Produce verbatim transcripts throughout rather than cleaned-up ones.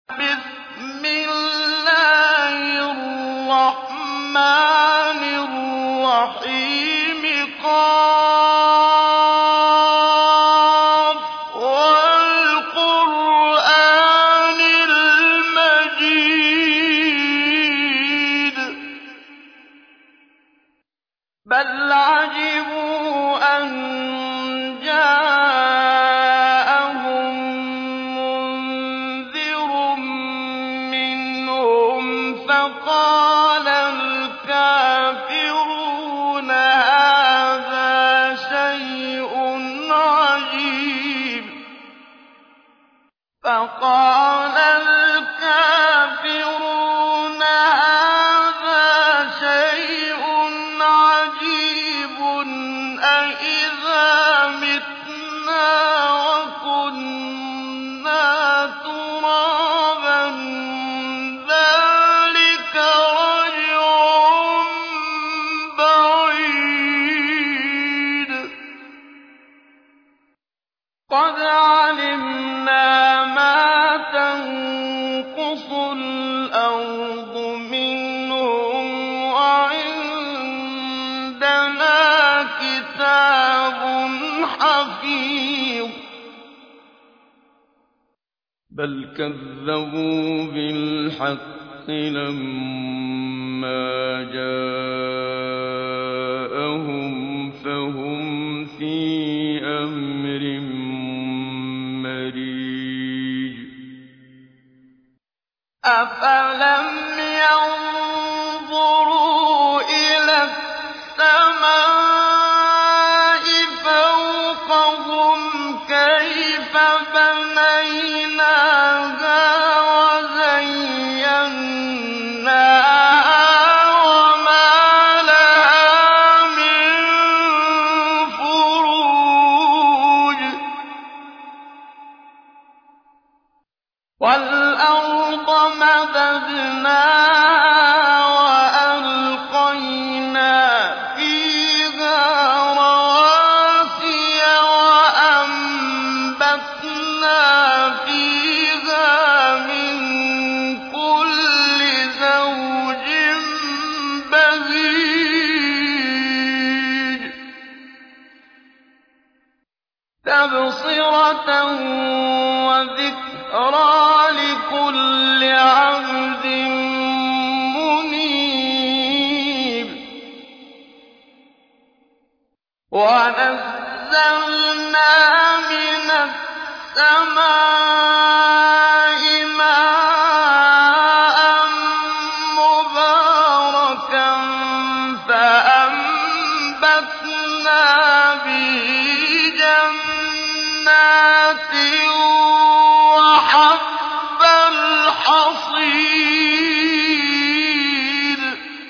بسم الله الرحمن الرحيم قاف والقرآن المجيد بل عجبوا أن جاءهم منذر منهم فقال الكافرون هذا شيء عجيب فقال الكافرون هذا شيء عجيب أإذا متنا وكنا ترابا ذلك رجع بعيد قد علمنا ما تنقص الأرض منهم وعندنا كتاب حفيظ بل كذبوا بالحق لما جاءهم فهم في أمر مريج أفلم ينظروا إلى السماء فوقهم كيف بنيناها وزيناها وما لها من فروج والأرض مددناها وألقينا فيها رواسي وأنبتنا فيها من كل زوج بهيج تبصرة وذكرى لكل عبد منيب ونزلنا من السماء ماء مباركا فأنبتنا به جنات وحب الحصيد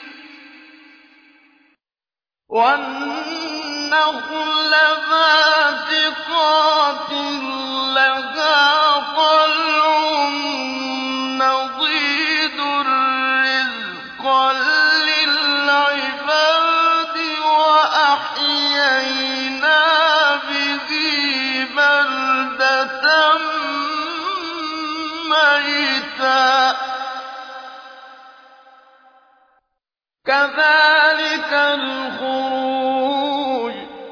والنخل باسقات لها طلع نضيد رزقا للعباد وأحيينا به بلدة ميتا كذلك الخروج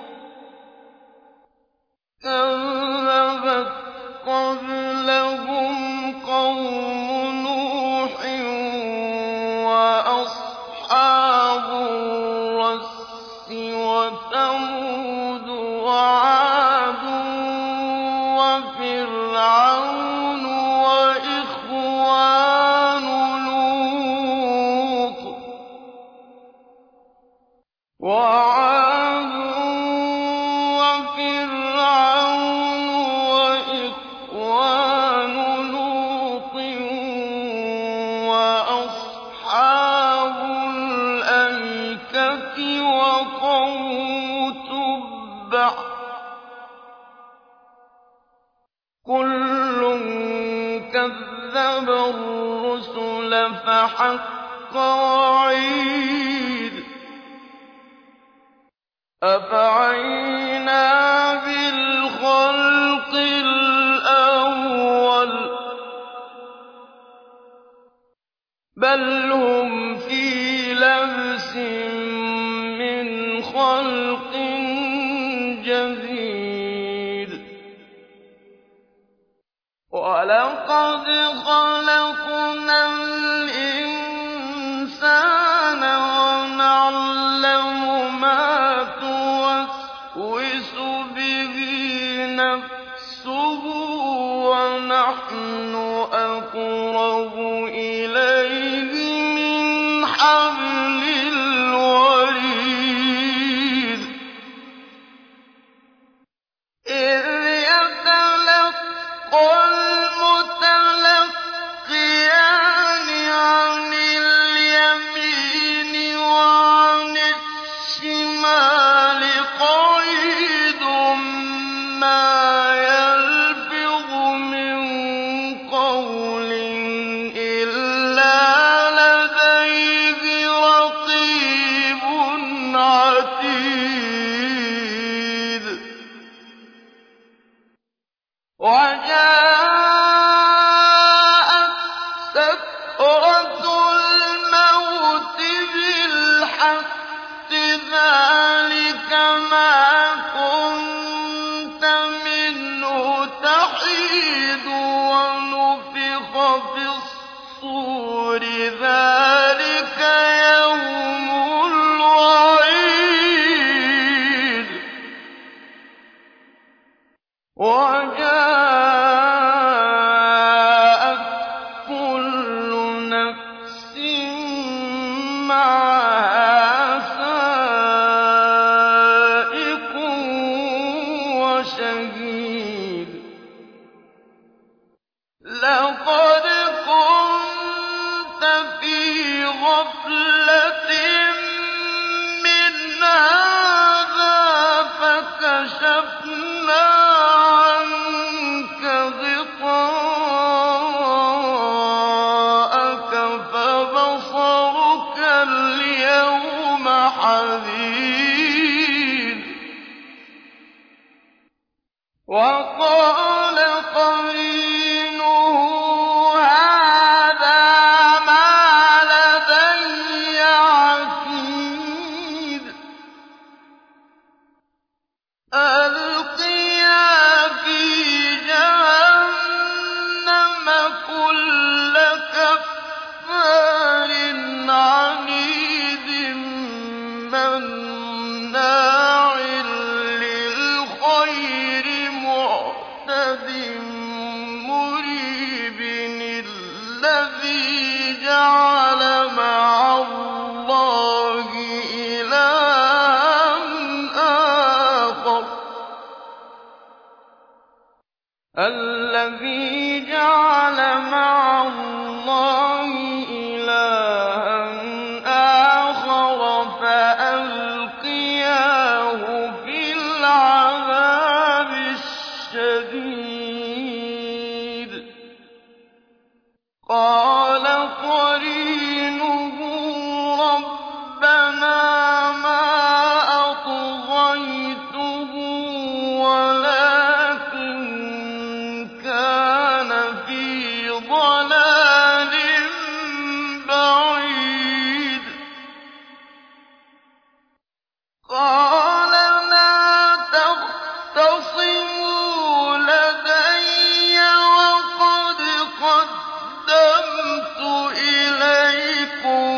كذبت قبلهم قوم نوح وأصحاب الرس وثمود وعاد وفرعون وإخوان لوط وعاد وفرعون وإخوان لوط وأصحاب الأيكة وقوم تبع كل كذب الرسل فحق وعيد أفعينا بالخلق الأول بَلْ هُمْ فِي لَبْسٍ مِّنْ خَلْقٍ جَدِيدٍ وَلَقَدْ خَلَقْنَا الْإِنسَانَ وَنَعْلَمُ مَا تُوَسْوِسُ بِهِ نَفْسُهُ وَنَحْنُ أَقْرَبُ إِلَيْهِ مِنْ حَبْلِ الْوَرِيدِ إِذْ يَتَلَقَّى الْمُتَلَقِّيَانِ عَنِ الْيَمِينِ وَعَنِ الشِّمَالِ قَعِيدٌ مَّا يَلْفِظُ مِن قَوْلٍ إِلَّا لَدَيْهِ رَقِيبٌ عَتِيدٌ وَجَاءَتْ سَكْرَةُ الْمَوْتِ بِالْحَقِّ ذَٰلِكَ مَا كُنتَ مِنْهُ تَحِيدُ وَنُفِخَ فِي الصُّورِ ذَٰلِكَ يَوْمُ الْوَعِيدِ وَجَاءَتْ كُلُّ نَفْسٍ مَّعَهَا سَائِقٌ وَشَهِيدٌ لَّقَدْ كُنتَ فِي غَفْلَةٍ مِّنْ هَٰذَا فَكَشَفْنَا عَنكَ غِطَاءَكَ فَبَصَرُكَ الْيَوْمَ حَدِيدٌ وَقَالَ قَرِينُهُ هَٰذَا مَا لَدَيَّ عَتِيدٌ أَلْقِيَا فِي جَهَنَّمَ كُلَّ كَفَّارٍ عَنِيدٍ مَّنَّاعٍ لِّلْخَيْرِ مُعْتَدٍ مُّرِيبٍ الَّذِي جَعَلَ مَعَ اللَّهِ إِلَٰهًا آخَرَ الَّذِي جَعَلَ مَعَ اللَّهِ إِلَٰهًا آخَرَ فَأَلْقِيَاهُ فِي الْعَذَابِ الشَّدِيدِ قَالَ قَرِينُهُ رَبَّنَا مَا أَطْغَيْتُهُ وَلَٰكِن كَانَ فِي ضَلَالٍ بَعِيدٍ قَالَ لَا تَخْتَصِمُوا لَدَيَّ وَقَدْ قَدَّمْتُ إِلَيْكُم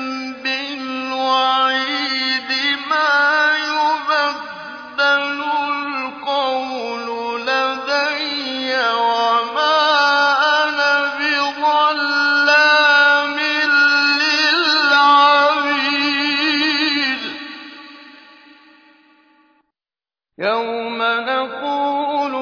بِالْوَعِيدِ مَا يُبَدَّلُ الْقَوْلُ لَدَيَّ وَمَا أَنَا بِظَلَّامٍ لِّلْعَبِيدِ يَوْمَ نَقُولُ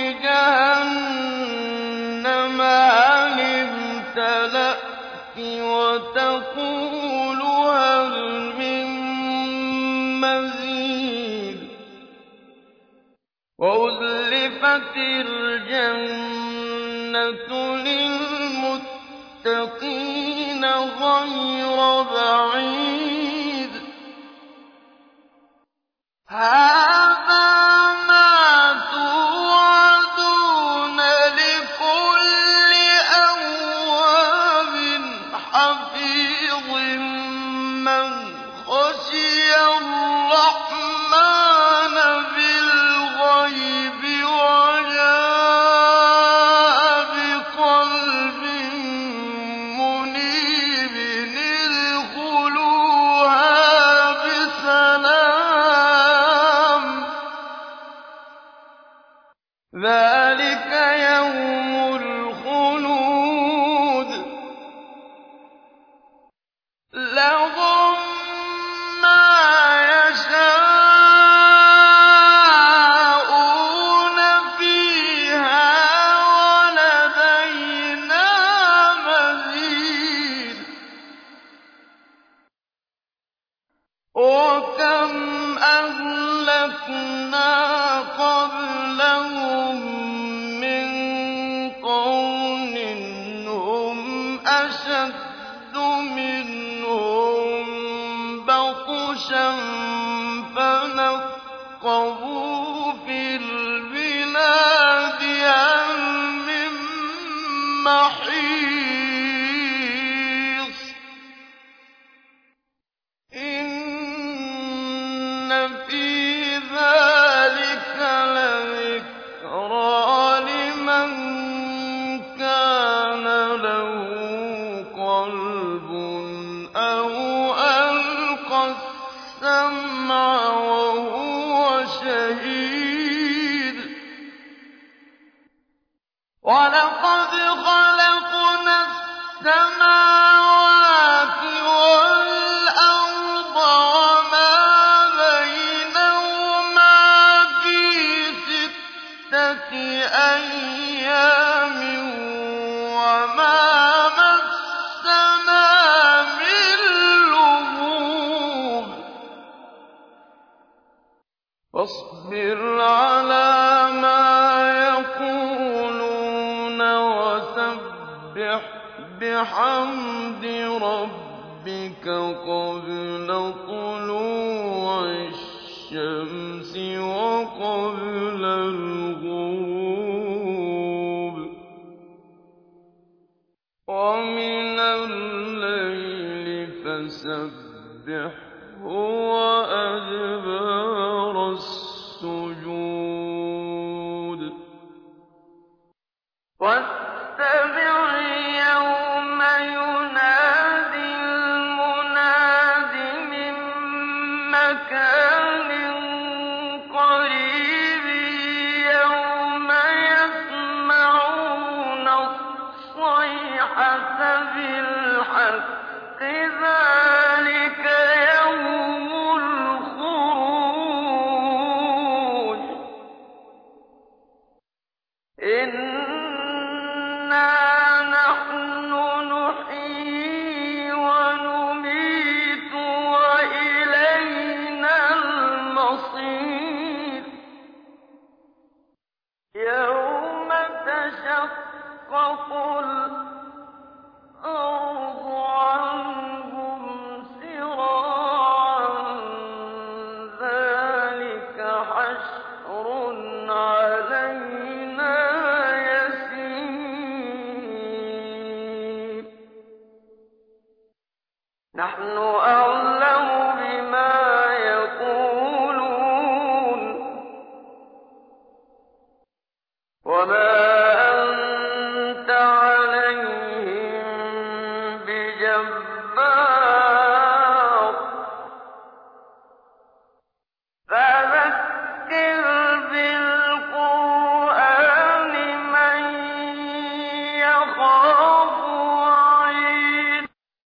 لِجَهَنَّمَ هَلِ امْتَلَأْتِ وَتَقُولُ هَلْ مِن مَّزِيدٍ وَأُزْلِفَتِ الْجَنَّةُ لِلْمُتَّقِينَ غَيْرَ بَعِيدٍ هَٰذَا مَا توعدون لِكُلِّ أَوَّابٍ حَفِيظٍ أَشَدُّ مِنْهُم بَطْشًا فَنَقَّبُوا فِي الْبِلَادِ هَلْ مِن مَّحِيصٍ إِنَّ فِي ذَٰلِكَ لَذِكْرَىٰ لِمَن كَانَ لَهُ قَلْبٌ أَوْ أَلْقَى السَّمْعَ وَهُوَ شَهِيدٌ وَلَقَدْ خَلَقْنَا السَّمَاوَاتِ وَالْأَرْضَ وَمَا بَيْنَهُمَا فِي سِتَّةِ أَيَّامٍ وَمَا مَسَّنَا مِن لُّغُوبٍ فاصبر عَلَىٰ مَا يَقُولُونَ وَسَبِّحْ بِحَمْدِ رَبِّكَ قَبْلَ طُلُوعِ الشَّمْسِ وَقَبْلَ الْغُرُوبِ وَمِنَ اللَّيْلِ فَسَبِّحْهُ وَأَدْبَارَ السُّجُودِ وَاسْتَمِعْ يَوْمَ يُنَادِ الْمُنَادِ مِن مَّكَانٍ قَرِيبٍ يَوْمَ يَسْمَعُونَ الصَّيْحَةَ بِالْحَقِّ ذَٰلِكَ يَوْمُ الْخُرُوجِ إِنَّا نَحْنُ نُحْيِي وَنُمِيتُ وَإِلَيْنَا الْمَصِيرُ يَوْمَ تَشَقَّقُ الْأَرْضُ عَنْهُمْ سِرَاعًا ذَٰلِكَ حَشْرٌ عَلَيْنَا يَسِيرٌ نَّحْنُ أَعْلَمُ بِمَا يَقُولُونَ وَمَا أَنتَ عَلَيْهِم بِجَبَّارٍ فَذَكِّرْ بِالْقُرْآنِ مَن يَخَافُ